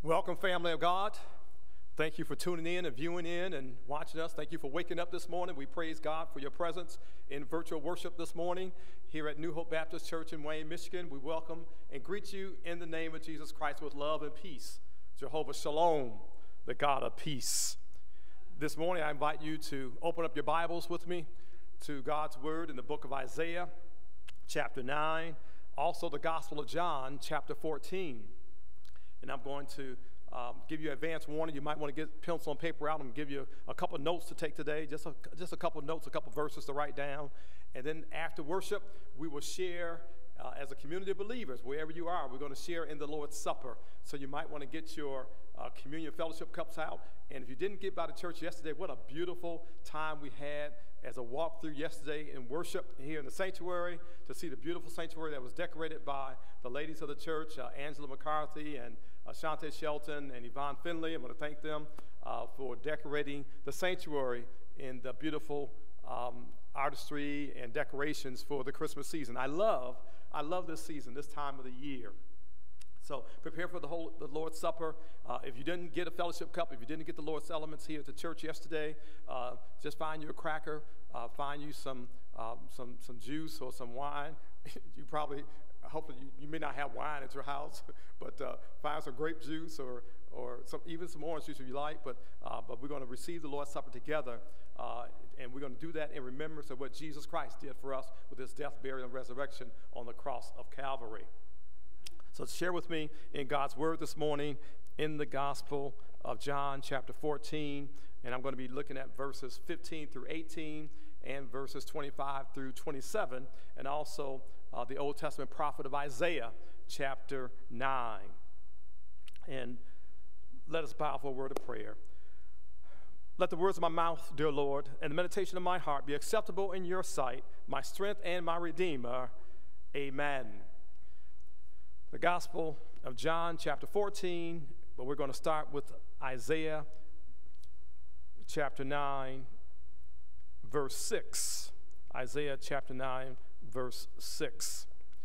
Welcome, family of God. Thank you for tuning in and viewing in and watching us. Thank you for waking up this morning. We praise God for your presence in virtual worship this morning here at New Hope Baptist Church in Wayne, Michigan. We welcome and greet you in the name of Jesus Christ with love and peace. Jehovah Shalom, the God of peace. This morning, I invite you to open up your Bibles with me to God's Word in the book of Isaiah, chapter 9, also the Gospel of John, chapter 14. And I'm going to give you advance warning. You might want to get pencil and paper out. I'm going to give you a couple notes to take today, just a couple notes, a couple verses to write down. And then after worship, we will share as a community of believers, wherever you are, we're going to share in the Lord's Supper. So you might want to get your communion fellowship cups out. And if you didn't get by the church yesterday, what a beautiful time we had as a walk through yesterday in worship here in the sanctuary, to see the beautiful sanctuary that was decorated by the ladies of the church, Angela McCarthy and Shante Shelton and Yvonne Finley. I want to thank them for decorating the sanctuary in the beautiful artistry and decorations for the Christmas season. I love this season, this time of the year. So prepare for the Lord's Supper. If you didn't get a fellowship cup, if you didn't get the Lord's elements here at the church yesterday, just find you a cracker, find you some juice or some wine. You probably, hopefully, you may not have wine at your house, but find some grape juice or even some orange juice if you like. But we're going to receive the Lord's Supper together, and we're going to do that in remembrance of what Jesus Christ did for us with his death, burial, and resurrection on the cross of Calvary. So share with me in God's Word this morning in the Gospel of John, chapter 14, and I'm going to be looking at verses 15 through 18 and verses 25 through 27, and also the Old Testament prophet of Isaiah, chapter 9. And let us bow for a word of prayer. Let the words of my mouth, dear Lord, and the meditation of my heart be acceptable in your sight, my strength and my Redeemer. Amen. The Gospel of John, chapter 14, but we're going to start with Isaiah, chapter 9, verse 6. Isaiah, chapter 9, verse 6.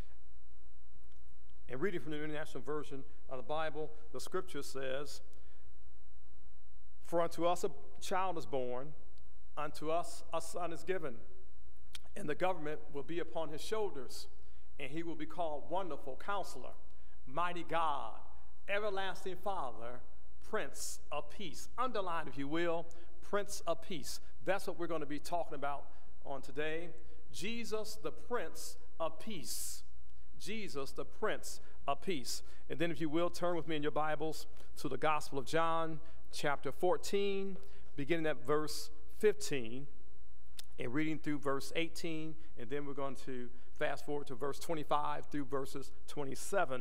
And reading from the International Version of the Bible, the scripture says, "For unto us a child is born, unto us a son is given, and the government will be upon his shoulders, and he will be called Wonderful Counselor, Mighty God, Everlasting Father, Prince of Peace." Underline, if you will, Prince of Peace. That's what we're going to be talking about on today. Jesus, the Prince of Peace. Jesus, the Prince of Peace. And then, if you will, turn with me in your Bibles to the Gospel of John, chapter 14, beginning at verse 15, and reading through verse 18, and then we're going to fast forward to verse 25 through verses 27.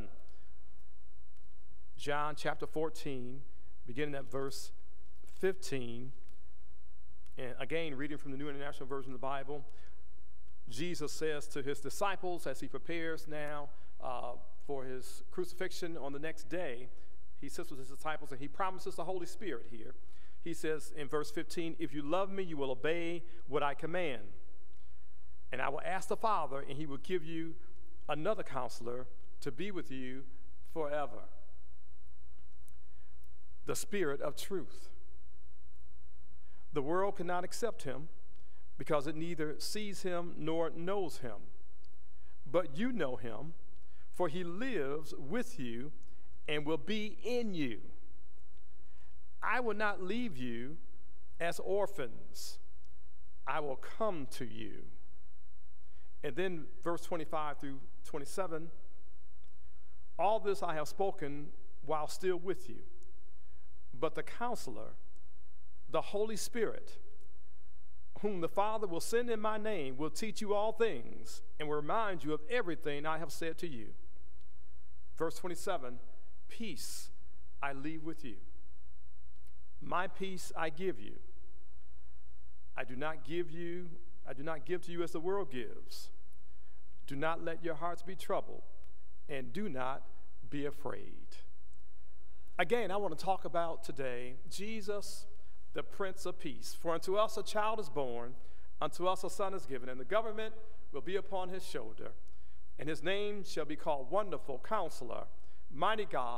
John chapter 14, beginning at verse 15, and again, reading from the New International Version of the Bible, Jesus says to his disciples as he prepares now for his crucifixion on the next day, he sits with his disciples and he promises the Holy Spirit here. He says in verse 15, "If you love me, you will obey what I command. And I will ask the Father, and he will give you another counselor to be with you forever. The Spirit of truth. The world cannot accept him because it neither sees him nor knows him. But you know him, for he lives with you and will be in you. I will not leave you as orphans. I will come to you." And then verse 25 through 27, "All this I have spoken while still with you. But the Counselor, the Holy Spirit, whom the Father will send in my name, will teach you all things and will remind you of everything I have said to you." Verse 27, "Peace I leave with you. My peace I give you. I do not give to you as the world gives. Do not let your hearts be troubled, and do not be afraid." Again, I want to talk about today Jesus, the Prince of Peace. "For unto us a child is born, unto us a son is given, and the government will be upon his shoulder. And his name shall be called Wonderful Counselor, Mighty God,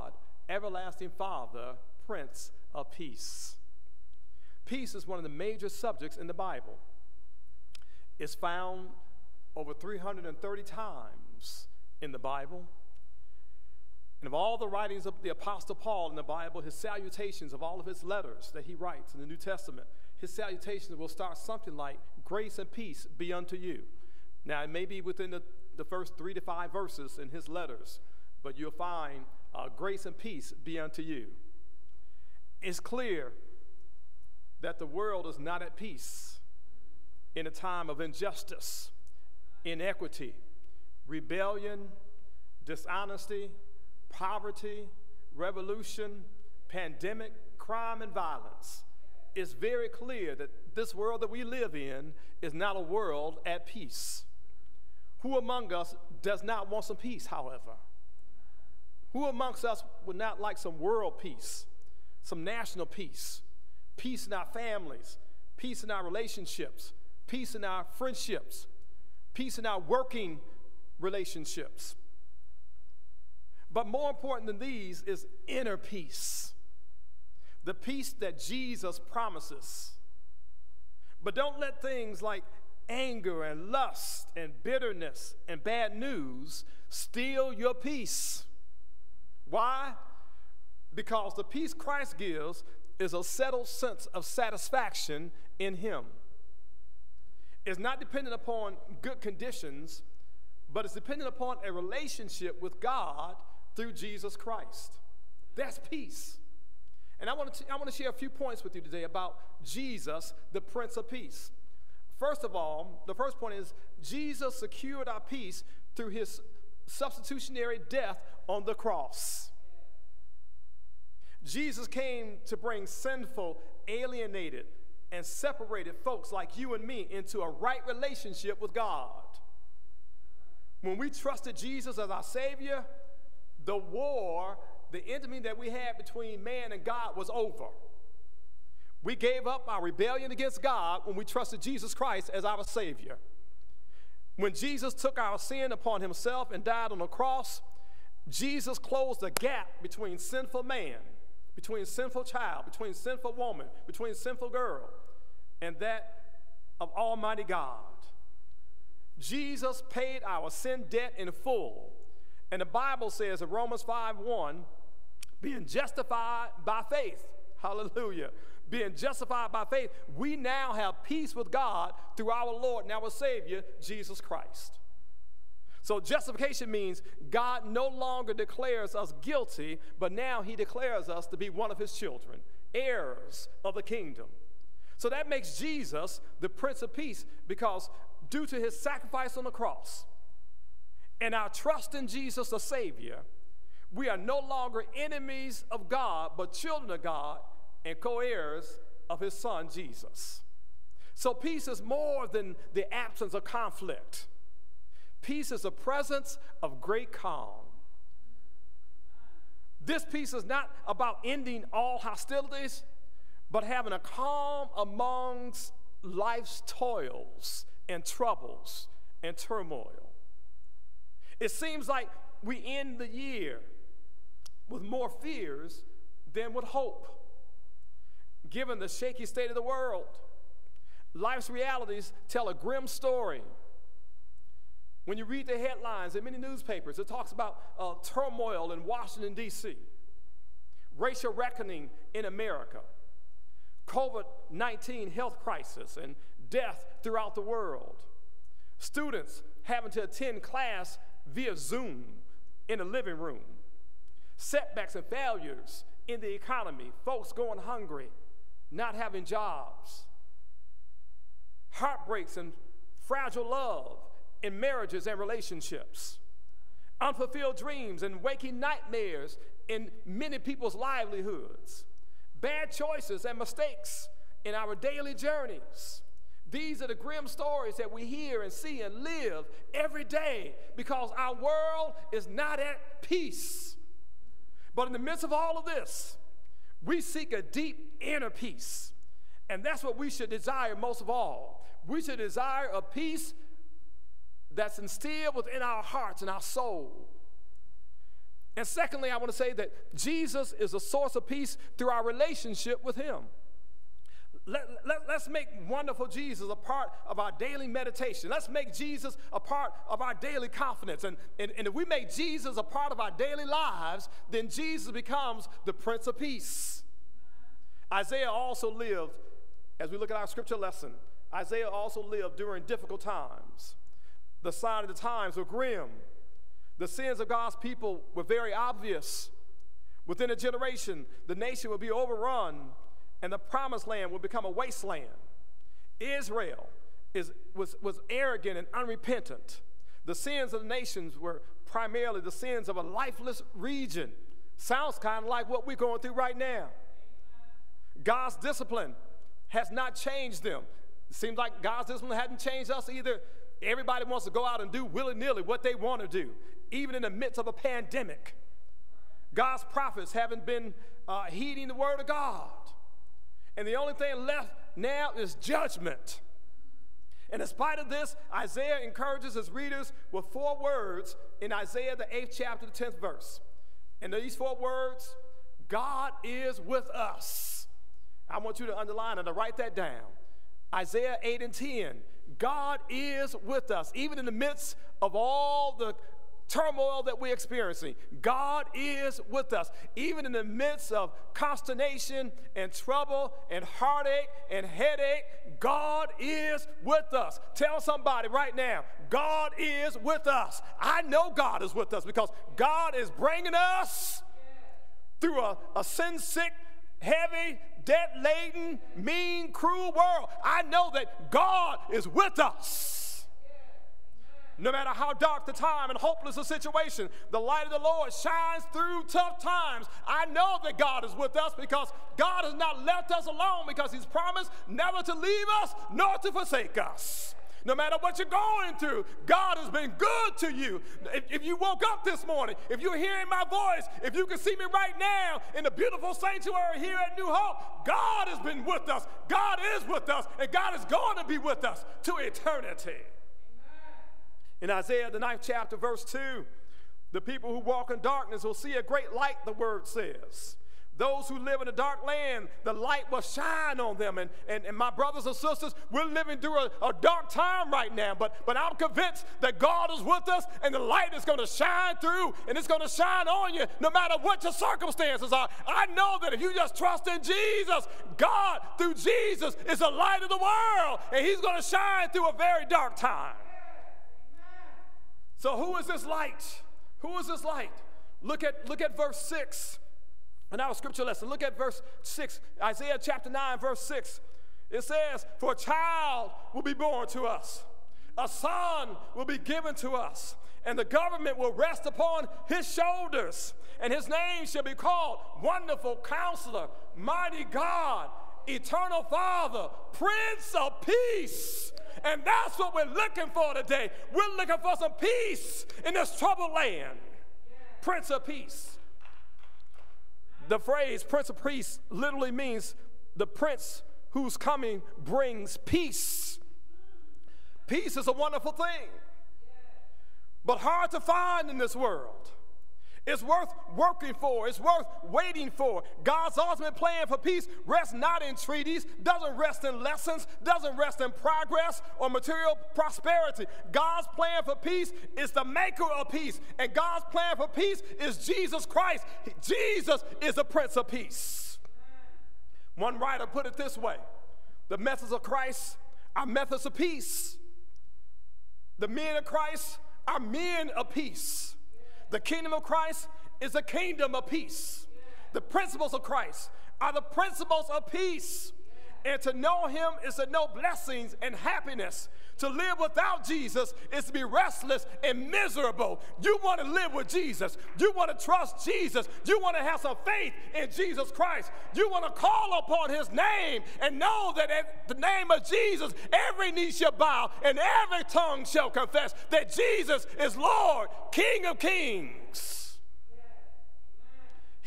everlasting Father, Prince of Peace. Peace is one of the major subjects in the Bible. It's found over 330 times in the Bible. And of all the writings of the Apostle Paul in the Bible, his salutations of all of his letters that he writes in the New Testament, his salutations will start something like, grace and peace be unto you. Now, it may be within the first 3 to 5 verses in his letters, but you'll find grace and peace be unto you. It's clear that the world is not at peace in a time of injustice, inequity, rebellion, dishonesty, poverty, revolution, pandemic, crime, and violence. It's very clear that this world that we live in is not a world at peace. Who among us does not want some peace, however? Who amongst us would not like some world peace, some national peace, peace in our families, peace in our relationships, peace in our friendships, peace in our working relationships? But more important than these is inner peace, the peace that Jesus promises. But don't let things like anger and lust and bitterness and bad news steal your peace. Why? Because the peace Christ gives is a settled sense of satisfaction in Him. It's not dependent upon good conditions, but it's dependent upon a relationship with God through Jesus Christ. That's peace. And I want to share a few points with you today about Jesus, the Prince of Peace. First of all, the first point is Jesus secured our peace through his substitutionary death on the cross. Jesus came to bring sinful, alienated, and separated folks like you and me into a right relationship with God. When we trusted Jesus as our Savior, the war, the enemy that we had between man and God was over. We gave up our rebellion against God when we trusted Jesus Christ as our Savior. When Jesus took our sin upon himself and died on the cross, Jesus closed the gap between sinful man, between sinful child, between sinful woman, between sinful girl, and that of Almighty God. Jesus paid our sin debt in full. And the Bible says in Romans 5:1, being justified by faith, hallelujah, being justified by faith, we now have peace with God through our Lord and our Savior, Jesus Christ. So justification means God no longer declares us guilty, but now he declares us to be one of his children, heirs of the kingdom. So that makes Jesus the Prince of Peace, because due to his sacrifice on the cross and our trust in Jesus the Savior, we are no longer enemies of God, but children of God and co-heirs of his Son, Jesus. So peace is more than the absence of conflict. Peace is the presence of great calm. This peace is not about ending all hostilities, but having a calm amongst life's toils and troubles and turmoil. It seems like we end the year with more fears than with hope. Given the shaky state of the world, life's realities tell a grim story. When you read the headlines in many newspapers, it talks about turmoil in Washington, D.C., racial reckoning in America, COVID-19 health crisis, and death throughout the world, students having to attend class via Zoom in a living room, setbacks and failures in the economy, folks going hungry, not having jobs, heartbreaks and fragile love in marriages and relationships, unfulfilled dreams and waking nightmares in many people's livelihoods, bad choices and mistakes in our daily journeys. These are the grim stories that we hear and see and live every day, because our world is not at peace. But in the midst of all of this, we seek a deep inner peace. And that's what we should desire most of all. We should desire a peace that's instilled within our hearts and our soul. And secondly, I want to say that Jesus is a source of peace through our relationship with him. Let's make wonderful Jesus a part of our daily meditation. Let's make Jesus a part of our daily confidence. And if we make Jesus a part of our daily lives, then Jesus becomes the Prince of Peace. Isaiah also lived, as we look at our scripture lesson, Isaiah also lived during difficult times. The signs of the times were grim. The sins of God's people were very obvious. Within a generation, the nation would be overrun, and the promised land will become a wasteland. Israel was arrogant and unrepentant. The sins of the nations were primarily the sins of a lifeless region. Sounds kind of like what we're going through right now. God's discipline has not changed them. It seems like God's discipline hadn't changed us either. Everybody wants to go out and do willy-nilly what they want to do, even in the midst of a pandemic. God's prophets haven't been heeding the word of God. And the only thing left now is judgment. And in spite of this, Isaiah encourages his readers with 4 words in Isaiah, the 8th chapter, the 10th verse. And these 4 words, God is with us. I want you to underline and to write that down. Isaiah 8 and 10, God is with us. Even in the midst of all the turmoil that we're experiencing, God is with us. Even in the midst of consternation and trouble and heartache and headache, God is with us. Tell somebody right now, God is with us. I know God is with us because God is bringing us through a sin-sick, heavy, debt-laden, mean, cruel world. I know that God is with us. No matter how dark the time and hopeless the situation, the light of the Lord shines through tough times. I know that God is with us because God has not left us alone, because he's promised never to leave us nor to forsake us. No matter what you're going through, God has been good to you. If you woke up this morning, if you're hearing my voice, if you can see me right now in the beautiful sanctuary here at New Hope, God has been with us. God is with us, and God is going to be with us to eternity. In Isaiah, the 9th chapter, verse 2, the people who walk in darkness will see a great light, the word says. Those who live in a dark land, the light will shine on them. And my brothers and sisters, we're living through a dark time right now, but I'm convinced that God is with us, and the light is going to shine through, and it's going to shine on you no matter what your circumstances are. I know that if you just trust in Jesus, God, through Jesus, is the light of the world, and he's going to shine through a very dark time. So who is this light? Who is this light? Look at verse 6 in our scripture lesson. Look at verse 6, Isaiah chapter 9, verse 6. It says, for a child will be born to us. A son will be given to us, and the government will rest upon his shoulders. And his name shall be called Wonderful Counselor, Mighty God, Eternal Father, Prince of Peace. And that's what we're looking for today. We're looking for some peace in this troubled land. Prince of Peace. The phrase Prince of Peace literally means the prince whose coming brings peace. Peace is a wonderful thing, but hard to find in this world. It's worth working for. It's worth waiting for. God's ultimate plan for peace rests not in treaties, doesn't rest in lessons, doesn't rest in progress or material prosperity. God's plan for peace is the maker of peace, and God's plan for peace is Jesus Christ. Jesus is the Prince of Peace. One writer put it this way: the methods of Christ are methods of peace. The men of Christ are men of peace. The kingdom of Christ is a kingdom of peace. The principles of Christ are the principles of peace. And to know him is to know blessings and happiness. To live without Jesus is to be restless and miserable. You want to live with Jesus. You want to trust Jesus. You want to have some faith in Jesus Christ. You want to call upon his name and know that at the name of Jesus, every knee shall bow and every tongue shall confess that Jesus is Lord, King of kings.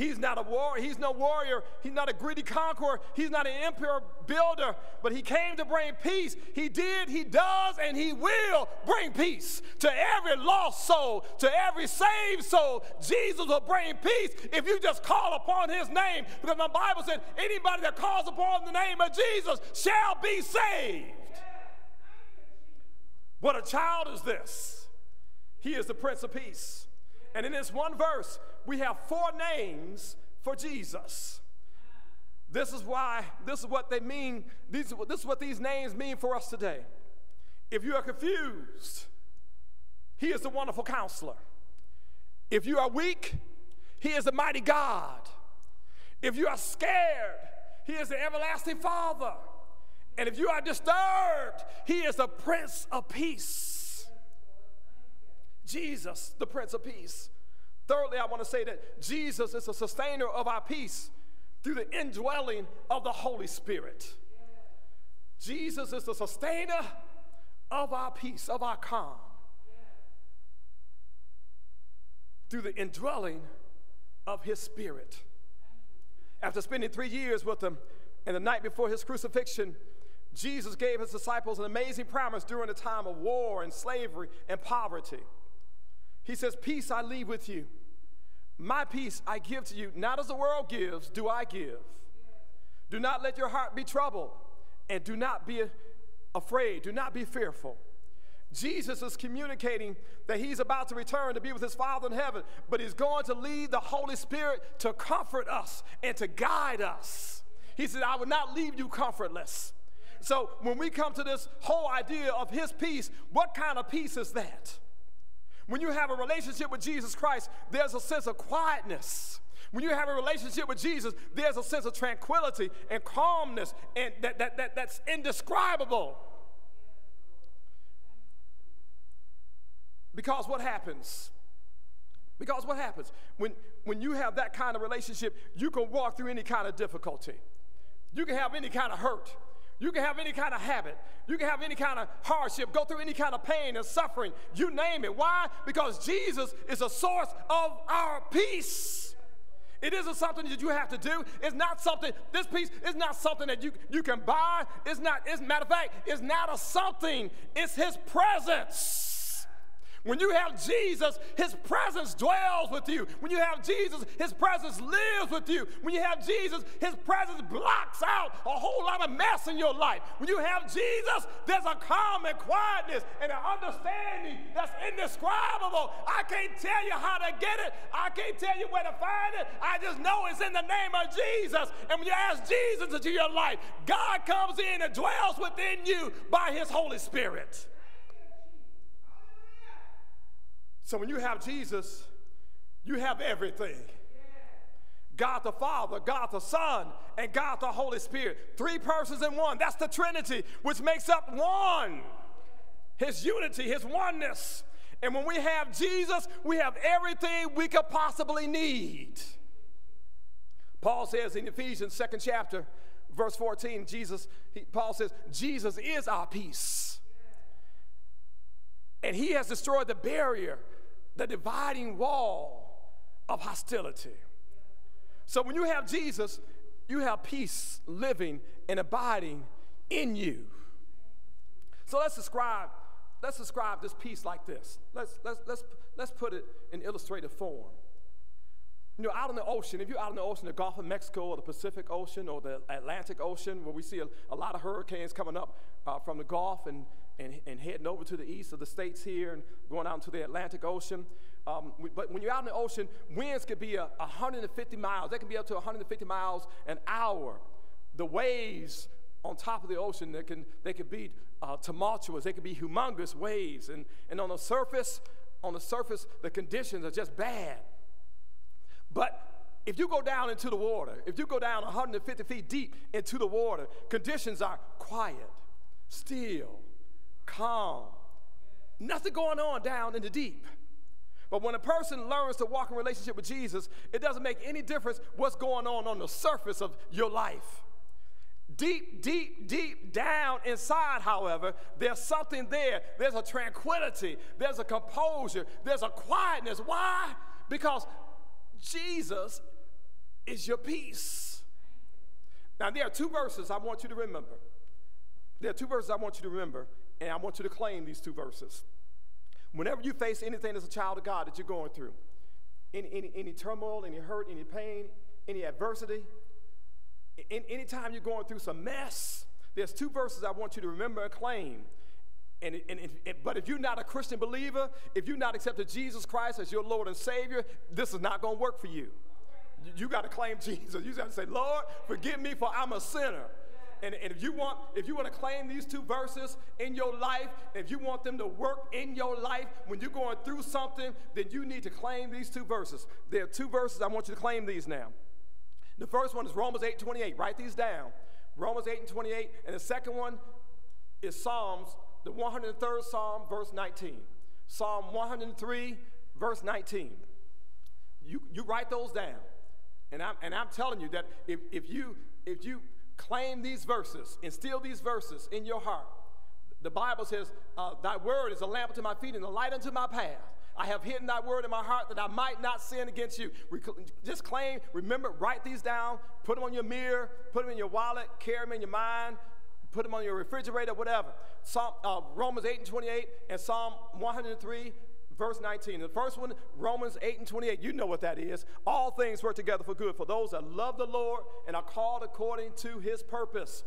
He's not a warrior. He's no warrior. He's not a greedy conqueror. He's not an empire builder. But he came to bring peace. He did, he does, and he will bring peace to every lost soul, to every saved soul. Jesus will bring peace if you just call upon his name. Because my Bible said anybody that calls upon the name of Jesus shall be saved. What a child is this? He is the Prince of Peace. And in this one verse, we have 4 names for Jesus. This is what they mean. This is what these names mean for us today. If you are confused, he is the wonderful counselor. If you are weak, he is the mighty God. If you are scared, he is the everlasting Father. And if you are disturbed, he is the Prince of Peace. Jesus, the Prince of Peace. Thirdly, I want to say that Jesus is the sustainer of our peace through the indwelling of the Holy Spirit. Jesus is the sustainer of our peace, of our calm, through the indwelling of his Spirit. After spending 3 years with him, and the night before his crucifixion, Jesus gave his disciples an amazing promise during a time of war and slavery and poverty. He says, peace I leave with you. My peace I give to you. Not as the world gives, do I give. Do not let your heart be troubled, and do not be afraid. Do not be fearful. Jesus is communicating that he's about to return to be with his Father in heaven, but he's going to lead the Holy Spirit to comfort us and to guide us. He said, I will not leave you comfortless. So when we come to this whole idea of his peace, what kind of peace is that? When you have a relationship with Jesus Christ, there's a sense of quietness. When you have a relationship with Jesus, there's a sense of tranquility and calmness, and that's indescribable. Because what happens? When you have that kind of relationship, you can walk through any kind of difficulty. You can have any kind of hurt. You can have any kind of habit. You can have any kind of hardship, go through any kind of pain and suffering. You name it. Why? Because Jesus is a source of our peace. It isn't something that you have to do. It's not something, this peace is not something that you can buy. It's not, as a matter of fact, it's not a something. It's his presence. When you have Jesus, his presence dwells with you. When you have Jesus, his presence lives with you. When you have Jesus, his presence blocks out a whole lot of mess in your life. When you have Jesus, there's a calm and quietness and an understanding that's indescribable. I can't tell you how to get it. I can't tell you where to find it. I just know it's in the name of Jesus. And when you ask Jesus into your life, God comes in and dwells within you by his Holy Spirit. So when you have Jesus, you have everything. God the Father, God the Son, and God the Holy Spirit. 3 persons in one. That's the Trinity, which makes up one. His unity, his oneness. And when we have Jesus, we have everything we could possibly need. Paul says in Ephesians 2nd chapter, verse 14, Paul says, Jesus is our peace. And he has destroyed the barrier, the dividing wall of hostility. So when you have Jesus, you have peace living and abiding in you. So let's describe this peace like this. Let's put it in illustrative form. You know, out in the ocean, if you're out in the ocean, the Gulf of Mexico or the Pacific Ocean or the Atlantic Ocean, where we see a lot of hurricanes coming up from the Gulf and heading over to the east of the states here and going out into the Atlantic Ocean. But when you're out in the ocean, winds could be 150 miles. They can be up to 150 miles an hour. The waves on top of the ocean, they can be tumultuous. They can be humongous waves. And on the surface, the conditions are just bad. But if you go down into the water, if you go down 150 feet deep into the water, conditions are quiet, still, calm, nothing going on down in the deep. But when a person learns to walk in relationship with Jesus, it doesn't make any difference what's going on the surface of your life. Deep, deep, deep down inside, however, there's something there. There's a tranquility, there's a composure, there's a quietness. Why? Because Jesus is your peace. Now, there are two verses I want you to remember. There are two verses I want you to remember, and I want you to claim these two verses. Whenever you face anything as a child of God that you're going through, any turmoil, any hurt, any pain, any adversity, anytime you're going through some mess, there's two verses I want you to remember and claim. But if you're not a Christian believer, if you've not accepted Jesus Christ as your Lord and Savior, this is not going to work for you. You got to claim Jesus. You got to say, Lord, forgive me, for I'm a sinner. And if you want to claim these two verses in your life, if you want them to work in your life when you're going through something, then you need to claim these two verses. There are two verses. I want you to claim these now. The first one is Romans 8:28. Write these down. Romans 8:28. And the second one is Psalms, the 103rd Psalm, verse 19. Psalm 103, verse 19. You write those down. And I'm telling you that if you claim these verses, instill these verses in your heart, the Bible says, thy word is a lamp unto my feet and a light unto my path. I have hidden thy word in my heart that I might not sin against you. Just claim, remember, write these down, put them on your mirror, put them in your wallet, carry them in your mind, put them on your refrigerator, whatever. Romans 8:28 and Psalm 103, verse 19. The first one, Romans 8:28. You know what that is. All things work together for good for those that love the Lord and are called according to his purpose.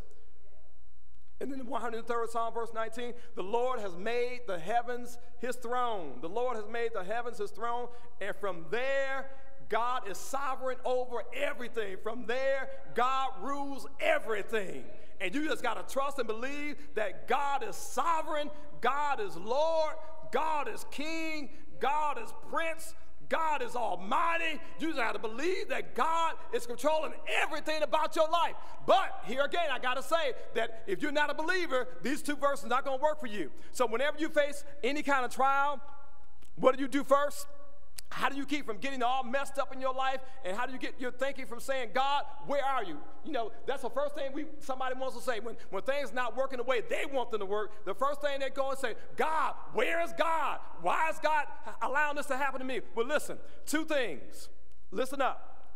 And then the 103rd Psalm, verse 19, the Lord has made the heavens his throne. The Lord has made the heavens his throne, and from there, God is sovereign over everything. From there, God rules everything. And you just got to trust and believe that God is sovereign, God is Lord, God is King, God is Prince, God is Almighty. You just have to believe that God is controlling everything about your life. But here again, I got to say that if you're not a believer, these two verses are not going to work for you. So whenever you face any kind of trial, what do you do first? How do you keep from getting all messed up in your life? And how do you get your thinking from saying, God, where are you? You know, that's the first thing somebody wants to say. When things not working the way they want them to work, the first thing they go and say, God, where is God? Why is God allowing this to happen to me? Well, listen, two things. Listen up.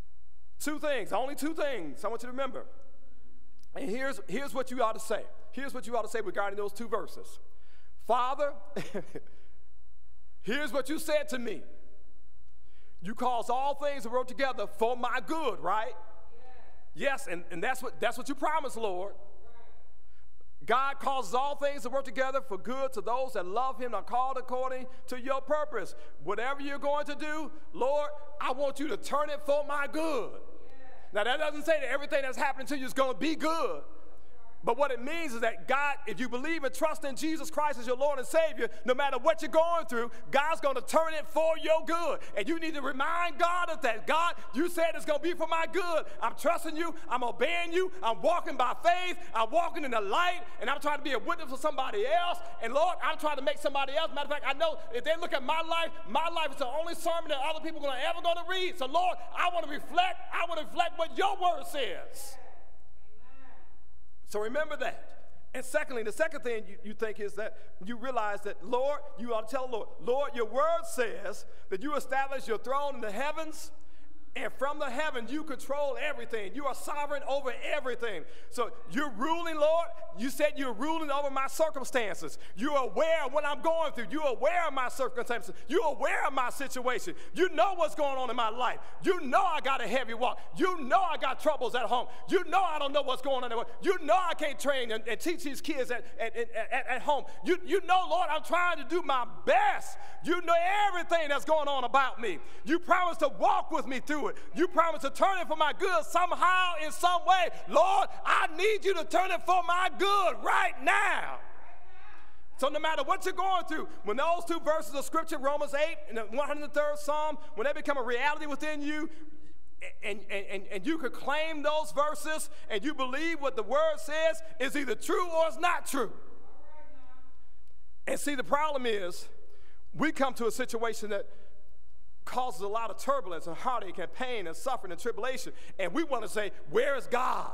Two things, only two things I want you to remember. And here's what you ought to say. Here's what you ought to say regarding those two verses. Father, here's what you said to me. You cause all things to work together for my good, right? Yes, and that's what you promised, Lord. God causes all things to work together for good to those that love him and are called according to your purpose. Whatever you're going to do, Lord, I want you to turn it for my good. Now, that doesn't say that everything that's happening to you is going to be good. But what it means is that God, if you believe and trust in Jesus Christ as your Lord and Savior, no matter what you're going through, God's going to turn it for your good. And you need to remind God of that. God, you said it's going to be for my good. I'm trusting you. I'm obeying you. I'm walking by faith. I'm walking in the light. And I'm trying to be a witness for somebody else. And Lord, I'm trying to make somebody else. Matter of fact, I know if they look at my life is the only sermon that other people are ever going to read. So Lord, I want to reflect what your word says. So remember that. And secondly, the second thing you think is that you realize that, Lord, you ought to tell the Lord, Lord, your word says that you establish your throne in the heavens, and from the heavens you control everything. You are sovereign over everything. So you're ruling, Lord. You said you're ruling over my circumstances. You're aware of what I'm going through. You're aware of my circumstances. You're aware of my situation. You know what's going on in my life. You know I got a heavy walk. You know I got troubles at home. You know I don't know what's going on at work. You know I can't train and teach these kids at home. You know, Lord, I'm trying to do my best. You know everything that's going on about me. You promised to walk with me through it. You promised to turn it for my good somehow, in some way. Lord, I need you to turn it for my good right now. So no matter what you're going through, when those two verses of Scripture, Romans 8 and the 103rd Psalm, when they become a reality within you, and you could claim those verses and you believe what the Word says is either true or it's not true. And see, the problem is we come to a situation that causes a lot of turbulence and heartache and pain and suffering and tribulation, and we want to say, where is God?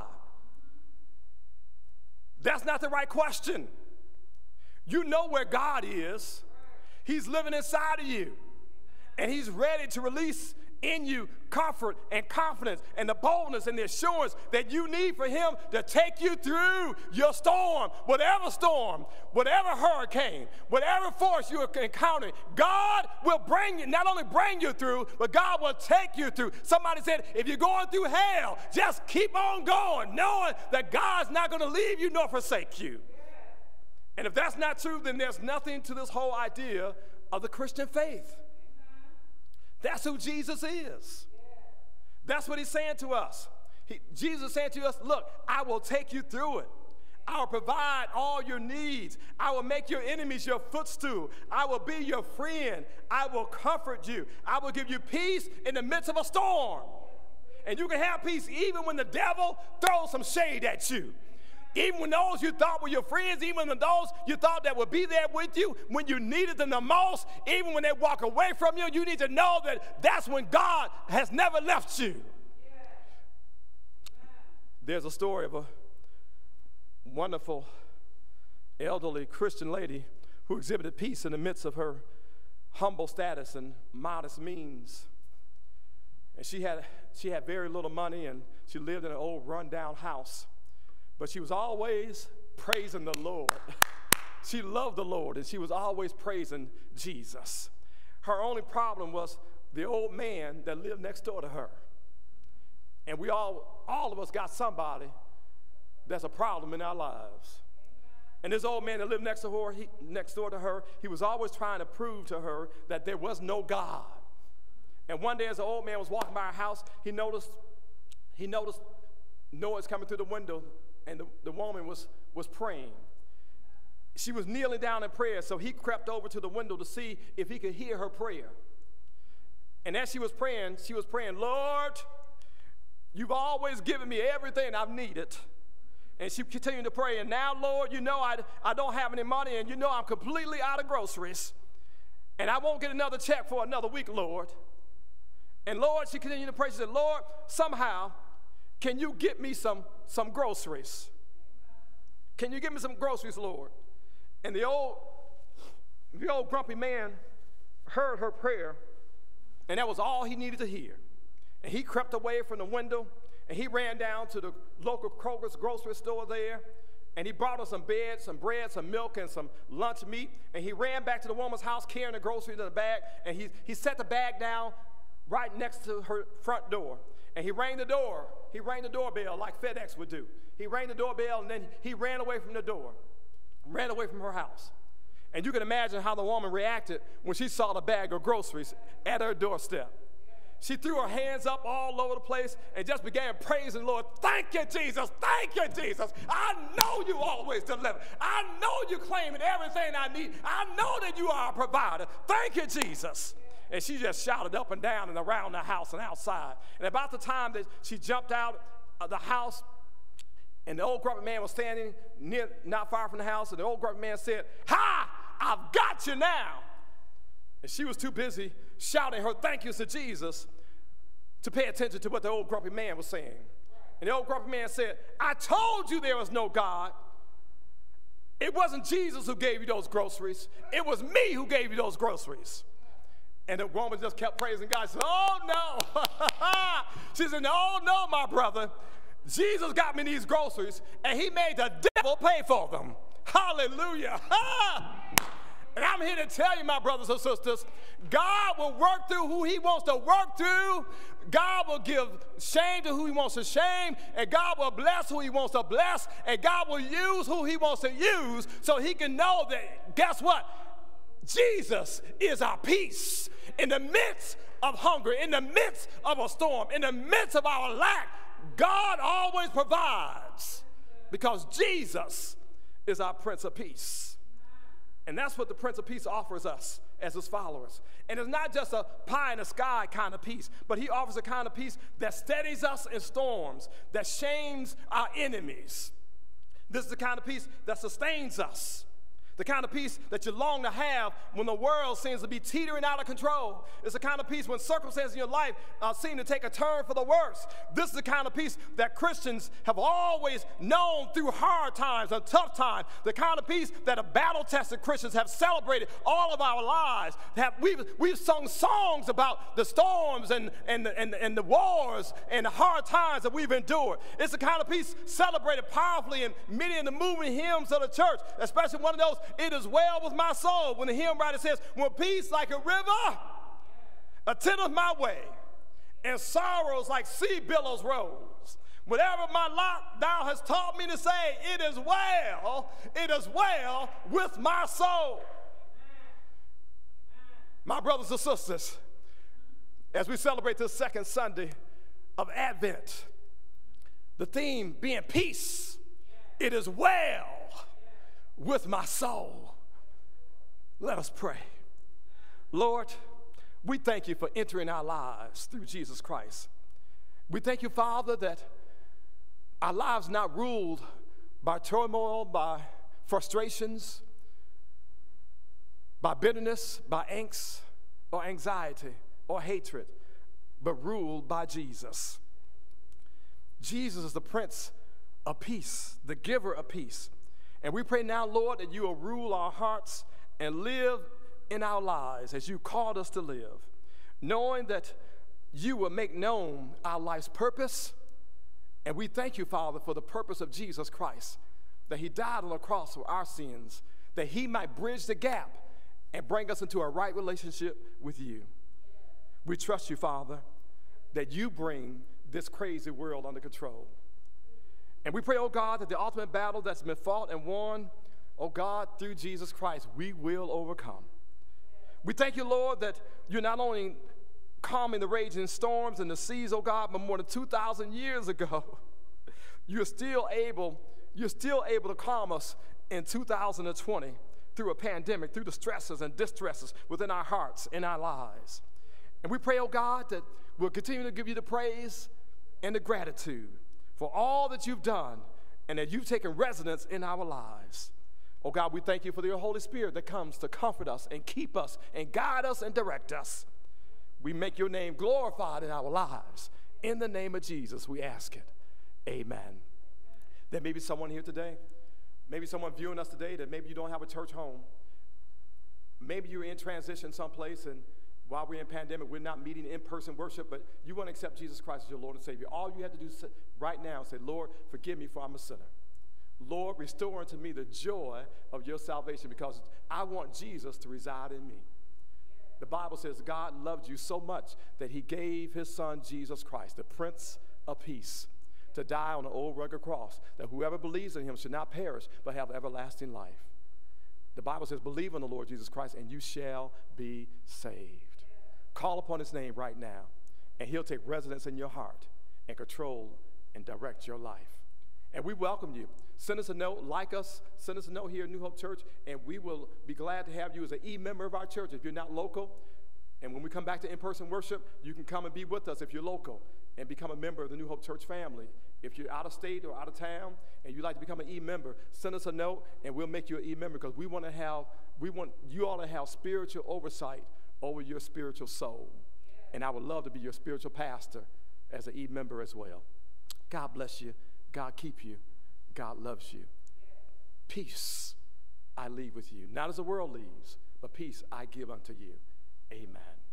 That's not the right question. You know where God is. He's living inside of you, and he's ready to release in you comfort and confidence and the boldness and the assurance that you need for him to take you through your storm, whatever hurricane, whatever force you are encountering. God will not only bring you through, but God will take you through. Somebody said, if you're going through hell, just keep on going, knowing that God's not going to leave you nor forsake you. And if that's not true, then there's nothing to this whole idea of the Christian faith. That's who Jesus is. That's what he's saying to us. Jesus is saying to us, look, I will take you through it. I will provide all your needs. I will make your enemies your footstool. I will be your friend. I will comfort you. I will give you peace in the midst of a storm. And you can have peace even when the devil throws some shade at you. Even when those you thought were your friends, even when those you thought that would be there with you when you needed them the most, even when they walk away from you, you need to know that that's when God has never left you. There's a story of a wonderful elderly Christian lady who exhibited peace in the midst of her humble status and modest means. And she had very little money, and she lived in an old rundown house. But she was always praising the Lord. She loved the Lord, and she was always praising Jesus. Her only problem was the old man that lived next door to her. And we all of us got somebody that's a problem in our lives. And this old man that lived next door to her, he was always trying to prove to her that there was no God. And one day as the old man was walking by our house, he noticed noise coming through the window, and the woman was praying. She was kneeling down in prayer, so he crept over to the window to see if he could hear her prayer. And as she was praying, Lord, you've always given me everything I've needed. And she continued to pray, and now, Lord, you know I don't have any money, and you know I'm completely out of groceries. And I won't get another check for another week, Lord. And Lord, she continued to pray. She said, Lord, somehow, can you get me some groceries? Can you give me some groceries, Lord? And the old grumpy man heard her prayer, and that was all he needed to hear. And he crept away from the window, and he ran down to the local Kroger's grocery store there, and he brought her some bread, some milk, and some lunch meat, and he ran back to the woman's house carrying the groceries in the bag, and he set the bag down right next to her front door. And he rang the doorbell like FedEx would do. He rang the doorbell, and then he ran away from the door, ran away from her house. And you can imagine how the woman reacted when she saw the bag of groceries at her doorstep. She threw her hands up all over the place and just began praising the Lord. Thank you, Jesus. Thank you, Jesus. I know you always deliver. I know you claiming everything I need. I know that you are a provider. Thank you, Jesus. And she just shouted up and down and around the house and outside. And about the time that she jumped out of the house, and the old grumpy man was standing not far from the house, and the old grumpy man said, "Ha! I've got you now." And she was too busy shouting her thank yous to Jesus to pay attention to what the old grumpy man was saying. And the old grumpy man said, "I told you there was no God. It wasn't Jesus who gave you those groceries. It was me who gave you those groceries." And the woman just kept praising God. She said, "Oh, no." She said, "Oh, no, my brother. Jesus got me these groceries, and he made the devil pay for them." Hallelujah. And I'm here to tell you, my brothers and sisters, God will work through who he wants to work through. God will give shame to who he wants to shame, and God will bless who he wants to bless, and God will use who he wants to use so he can know that, guess what? Jesus is our peace. In the midst of hunger, in the midst of a storm, in the midst of our lack, God always provides because Jesus is our Prince of Peace. And that's what the Prince of Peace offers us as his followers. And it's not just a pie in the sky kind of peace, but he offers a kind of peace that steadies us in storms, that shames our enemies. This is the kind of peace that sustains us, The kind of peace that you long to have when the world seems to be teetering out of control. It's the kind of peace when circumstances in your life seem to take a turn for the worse. This is the kind of peace that Christians have always known through hard times and tough times. The kind of peace that battle-tested Christians have celebrated all of our lives. We've sung songs about the storms and the wars and the hard times that we've endured. It's the kind of peace celebrated powerfully in many of the moving hymns of the church, especially one of those, "It is well with my soul," when the hymn writer says, "When peace like a river attendeth my way, and sorrows like sea billows rose. Whatever my lot, thou hast taught me to say, it is well with my soul." My brothers and sisters, as we celebrate this second Sunday of Advent, the theme being peace, it is well with my soul. Let us pray. Lord, we thank you for entering our lives through Jesus Christ. We thank you, Father, that our lives not ruled by turmoil, by frustrations, by bitterness, by angst, or anxiety, or hatred, but ruled by Jesus. Jesus is the Prince of Peace, the giver of peace. And we pray now, Lord, that you will rule our hearts and live in our lives as you called us to live, knowing that you will make known our life's purpose. And we thank you, Father, for the purpose of Jesus Christ, that he died on the cross for our sins, that he might bridge the gap and bring us into a right relationship with you. We trust you, Father, that you bring this crazy world under control. And we pray, oh God, that the ultimate battle that's been fought and won, oh God, through Jesus Christ, we will overcome. We thank you, Lord, that you're not only calming the raging storms and the seas, oh God, but more than 2,000 years ago, you're still able to calm us in 2020 through a pandemic, through the stresses and distresses within our hearts, in our lives. And we pray, oh God, that we'll continue to give you the praise and the gratitude for all that you've done and that you've taken residence in our lives. Oh God, we thank you for your Holy Spirit that comes to comfort us and keep us and guide us and direct us. We make your name glorified in our lives. In the name of Jesus, we ask it. Amen. There may be someone here today, maybe someone viewing us today that maybe you don't have a church home. Maybe you're in transition someplace, and while we're in pandemic, we're not meeting in-person worship, but you want to accept Jesus Christ as your Lord and Savior. All you have to do is right now say, Lord, forgive me for I'm a sinner. Lord, restore unto me the joy of your salvation, because I want Jesus to reside in me. The Bible says God loved you so much that he gave his son, Jesus Christ, the Prince of Peace, to die on an old rugged cross, that whoever believes in him should not perish, but have everlasting life. The Bible says, believe in the Lord Jesus Christ, and you shall be saved. Call upon his name right now, and he'll take residence in your heart and control and direct your life. And we welcome you. Send us a note, like us, send us a note here at New Hope Church, and we will be glad to have you as an e-member of our church if you're not local. And when we come back to in-person worship, you can come and be with us if you're local and become a member of the New Hope Church family. If you're out of state or out of town and you'd like to become an e-member, send us a note and we'll make you an e-member, because we want you all to have spiritual oversight over your spiritual soul. And I would love to be your spiritual pastor as an e-member as well. God bless you. God keep you. God loves you. Peace I leave with you. Not as the world leaves, but peace I give unto you. Amen.